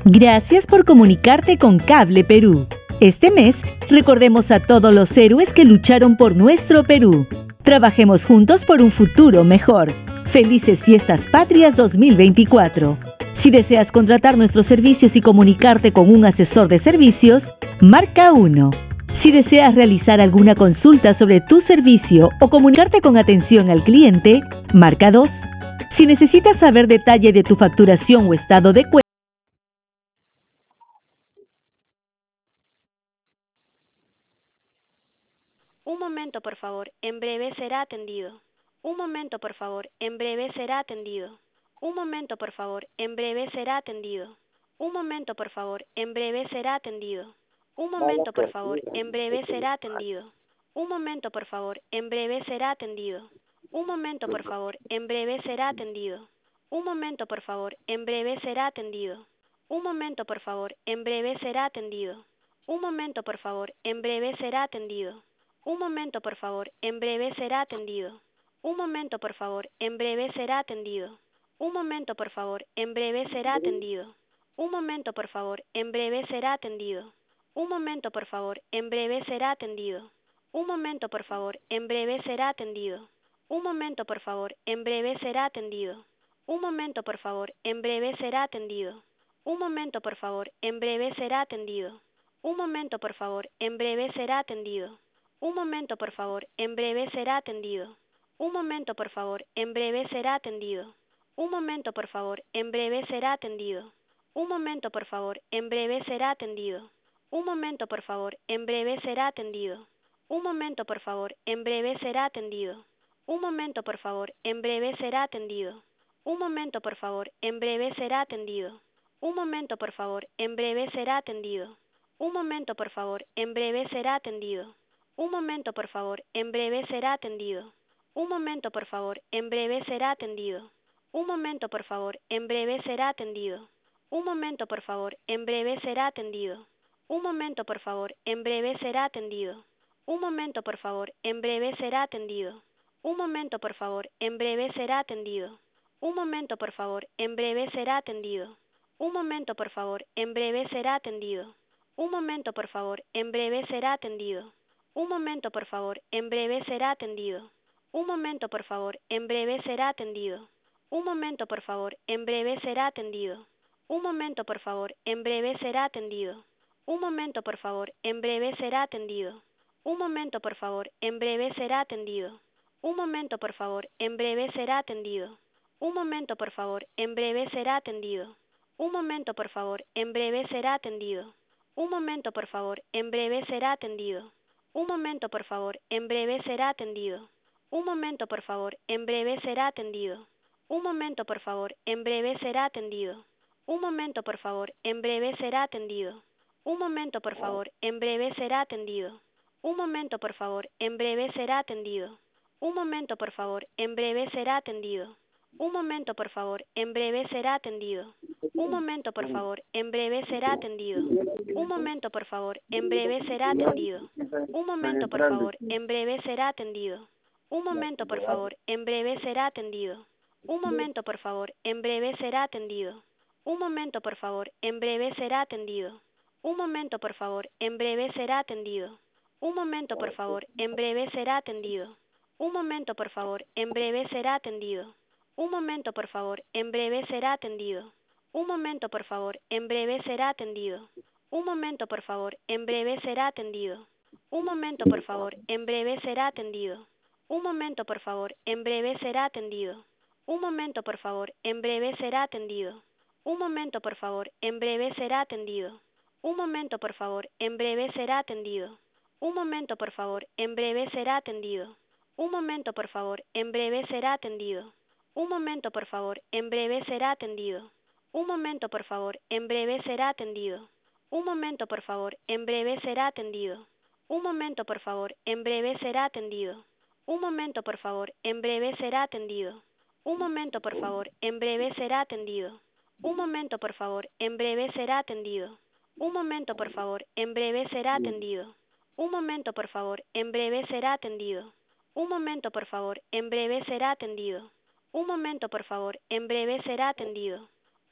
Gracias por comunicarte con Cable Perú. Este mes, recordemos a todos los héroes que lucharon por nuestro Perú. Trabajemos juntos por un futuro mejor. Felices Fiestas Patrias 2024. Si deseas contratar nuestros servicios y comunicarte con un asesor de servicios, marca 1. Si deseas realizar alguna consulta sobre tu servicio o comunicarte con atención al cliente, marca 2. Si necesitas saber detalle de tu facturación o estado de cuenta, Un momento, por favor. En breve será atendido. Un momento, por favor. En breve será atendido. Un momento, por favor. En breve será atendido. Un momento, por favor. En breve será atendido. Un momento, por favor. En breve será atendido. Un momento, por favor. En breve será atendido. Un momento, por favor. En breve será atendido. Un momento, por favor. En breve será atendido. Un momento, por favor. En breve será atendido. Un momento, por favor. En breve será atendido. Un momento, por favor. En breve será atendido. Un momento, por favor. En breve será atendido. Un momento, por favor. En breve será atendido. Un momento, por favor. En breve será atendido. Un momento, por favor. En breve será atendido. Un momento, por favor. En breve será atendido. Un momento, por favor. En breve será atendido. Un momento, por favor. En breve será atendido. Un momento, por favor. En breve será atendido. Un momento, por favor. En breve será atendido. Un momento, por favor. En breve será atendido. Un momento, por favor. En breve será atendido. Un momento, por favor. En breve será atendido. Un momento, por favor. En breve será atendido. Un momento, por favor. En breve será atendido. Un momento, por favor. En breve será atendido. Un momento, por favor. En breve será atendido. Un momento, por favor. En breve será atendido. Un momento, por favor. En breve será atendido. Un momento, por favor. En breve será atendido. Un momento, por favor. En breve será atendido. Un momento, por favor. En breve será atendido. Un momento, por favor. En breve será atendido. Un momento, por favor. En breve será atendido. Un momento, por favor. En breve será atendido. Un momento, por favor. En breve será atendido. Un momento, por favor. En breve será atendido. Un momento, por favor. En breve será atendido. Un momento, por favor. En breve será atendido. Un momento, por favor. En breve será atendido. Un momento, por favor. En breve será atendido. Un momento, por favor. En breve será atendido. Un momento, por favor. En breve será atendido. Un momento, por favor. En breve será atendido. Un momento, por favor. En breve será atendido. Un momento, por favor. En breve será atendido. Un momento, por favor. En breve será atendido. Un momento, por favor. En breve será atendido. Un momento, por favor. En breve será atendido. Un momento, por favor. En breve será atendido. Un momento, por favor. En breve será atendido. Un momento, por favor. En breve será atendido. Un momento, por favor. En breve será atendido. Un momento, por favor. En breve será atendido. Un momento, por favor. En breve será atendido. Un momento, por favor. En breve será atendido. Un momento, por favor. En breve será atendido. Un momento, por favor. En breve será atendido. Un momento, por favor. En breve será atendido. Un momento, por favor. En breve será atendido. Un momento, por favor. En breve será atendido. Un momento, por favor. En breve será atendido. Un momento, por favor. En breve será atendido. Un momento, por favor. En breve será atendido. Un momento, por favor. En breve será atendido. Un momento, por favor. En breve será atendido. Un momento, por favor. En breve será atendido. Un momento, por favor. En breve será atendido. Un momento, por favor. En breve será atendido. Un momento, por favor. En breve será atendido. Un momento, por favor. En breve será atendido. Un momento, por favor. En breve será atendido. Un momento, por favor. En breve será atendido. Un momento, por favor. En breve será atendido. Un momento, por favor. En breve será atendido. Un momento, por favor. En breve será atendido. Un momento, por favor. En breve será atendido. Un momento, por favor. En breve será atendido. Un momento, por favor. En breve será atendido. Un momento, por favor. En breve será atendido. Un momento, por favor. En breve será atendido. Un momento, por favor. En breve será atendido. Un momento, por favor. En breve será atendido. Un momento, por favor. En breve será atendido. Un momento, por favor. En breve será atendido. Un momento, por favor. En breve será atendido. Un momento, por favor. En breve será atendido. Un momento, por favor. En breve será atendido.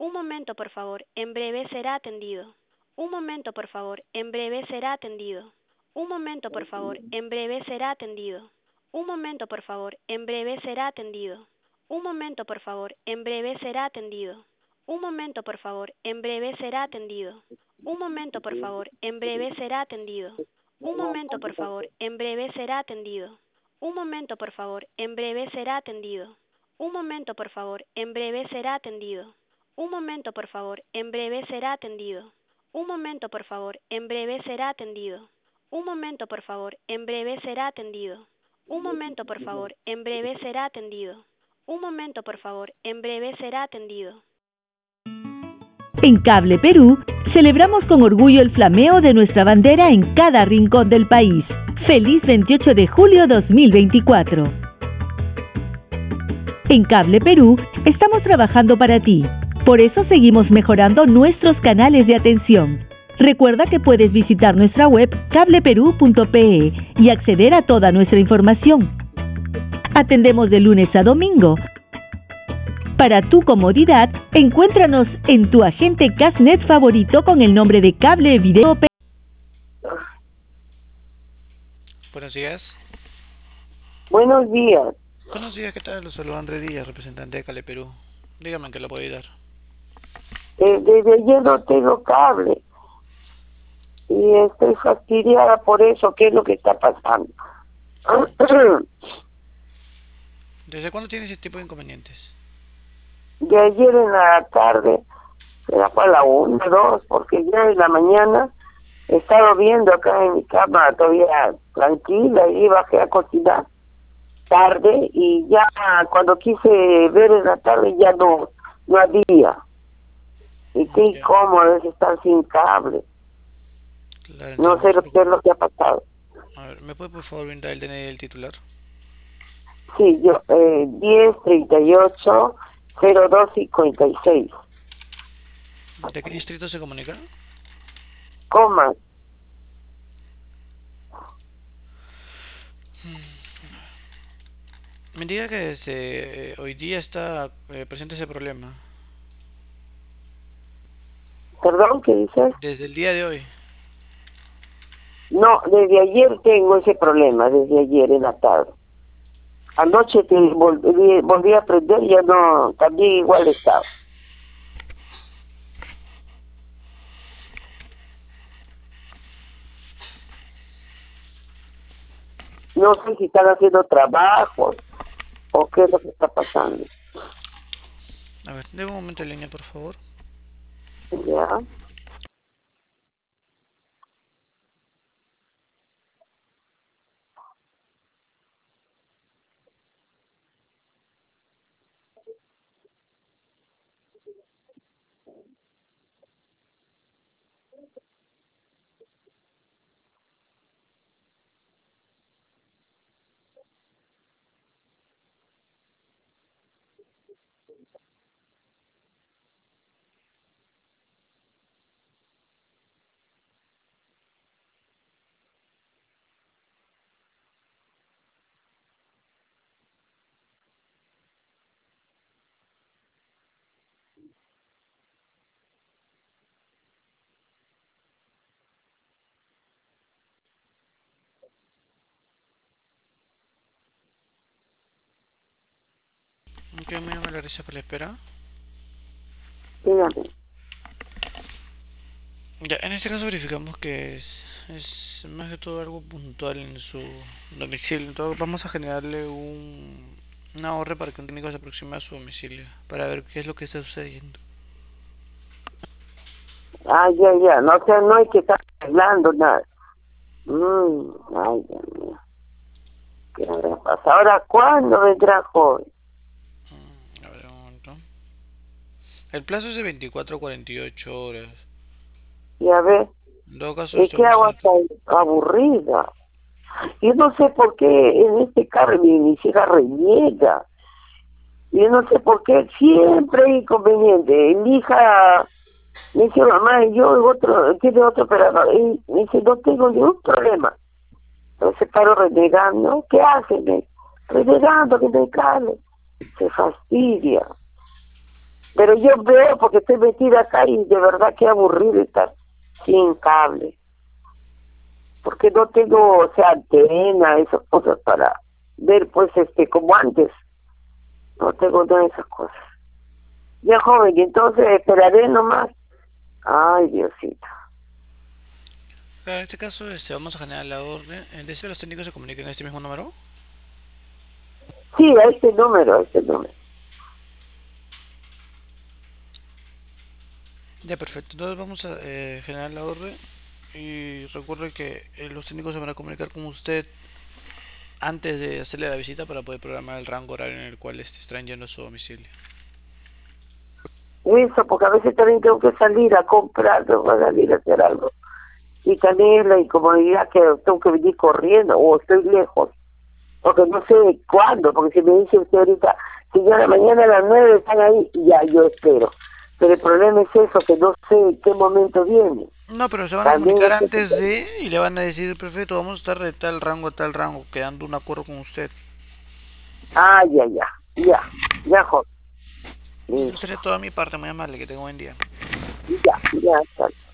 Un momento, por favor, en breve será atendido. Un momento, por favor, en breve será atendido. Un momento, por favor, en breve será atendido. Un momento, por favor, en breve será atendido. Un momento, por favor, en breve será atendido. Un momento, por favor, en breve será atendido. Un momento, por favor, en breve será atendido. Un momento, por favor, en breve será atendido. Un momento, por favor, en breve será atendido. Un momento, por favor, en breve será atendido. Un momento, por favor, en breve será atendido. Un momento, por favor, en breve será atendido. Un momento, por favor, en breve será atendido. Un momento, por favor, en breve será atendido. Un momento, por favor, en breve será atendido. En Cable Perú, celebramos con orgullo el flameo de nuestra bandera en cada rincón del país. ¡Feliz 28 de julio 2024! En Cable Perú, estamos trabajando para ti. Por eso seguimos mejorando nuestros canales de atención. Recuerda que puedes visitar nuestra web cableperú.pe y acceder a toda nuestra información. Atendemos de lunes a domingo. Para tu comodidad, encuéntranos en tu agente Casnet favorito con el nombre de Cable Video Perú. Buenos días. Buenos días. Buenos días, ¿qué tal? Los saluda André Díaz, representante de Cable Perú. Dígame en qué lo puedo ayudar. Desde ayer no tengo cable y estoy fastidiada por eso. ¿Qué es lo que está pasando? ¿Desde cuándo tiene ese tipo de inconvenientes? De ayer en la tarde, será para la 1, 2, porque ya en la mañana he estado viendo acá en mi cama todavía tranquila y bajé a cocinar tarde y ya cuando quise ver en la tarde ya no había. Y qué incómodo es estar sin cable. Claro, No sé qué es lo que ha pasado. A ver, ¿me puede por favor brindar el DNI del titular? Sí, yo, 1038-0256. ¿De qué distrito se comunica? Coma. Me diga que desde hoy día está presente ese problema. ¿Perdón? ¿Qué dices? Desde el día de hoy. No, desde ayer tengo ese problema, desde ayer en la tarde. Anoche volví a prender y ya no, también igual estaba. No sé si están haciendo trabajos o qué es lo que está pasando. A ver, deme un momento en línea, por favor. Ya. Ok, muy amable, gracias por la espera. Dígame. Ya, en este caso verificamos que es más que todo algo puntual en su domicilio. Entonces vamos a generarle una orden para que un técnico se aproxime a su domicilio para ver qué es lo que está sucediendo. Ah, ya. No, o sea, no hay que estar arreglando nada. Ay, Dios mío. ¿Qué habrá pasado? Ahora, ¿cuándo vendrá joven? A ver, un momento. El plazo es de 24 a 48 horas. Y a ver, En todo caso, ¿y qué hago hasta aburrida? Yo no sé por qué en este carro mi hija reniega. Yo no sé por qué siempre hay inconveniente. Mi hija me dice, mamá, tiene otro operador. Y me dice, no tengo ningún problema. Entonces paro renegando. ¿Qué hacen? Renegando que me cale. Se fastidia. Pero yo veo porque estoy metida acá y de verdad que aburrido estar sin cable. Porque no tengo, o sea, antena, esas cosas para ver, pues, como antes. No tengo nada de esas cosas. Ya joven, y entonces esperaré nomás. Ay, Diosito. En este caso, vamos a generar la orden. ¿Desea los técnicos se comuniquen en este mismo número? Sí, a este número, a este número. Ya, perfecto. Entonces vamos a generar la orden. Y recuerde que los técnicos se van a comunicar con usted antes de hacerle la visita para poder programar el rango horario en el cual estarán yendo a su domicilio. Eso, porque a veces también tengo que salir a comprar, tengo que salir a hacer algo. Y canela y comodidad que tengo que venir corriendo o estoy lejos. Porque no sé cuándo, porque si me dice usted ahorita, señora, mañana a las 9 están ahí, y ya yo espero. Pero el problema es eso, que no sé en qué momento viene. No, pero se van a También comunicar es que... antes de y le van a decir, perfecto, vamos a estar de tal rango a tal rango, quedando un acuerdo con usted. Ah, ya, joven. Eso Listo. sería toda mi parte, muy amable, que tenga buen día. Ya, está.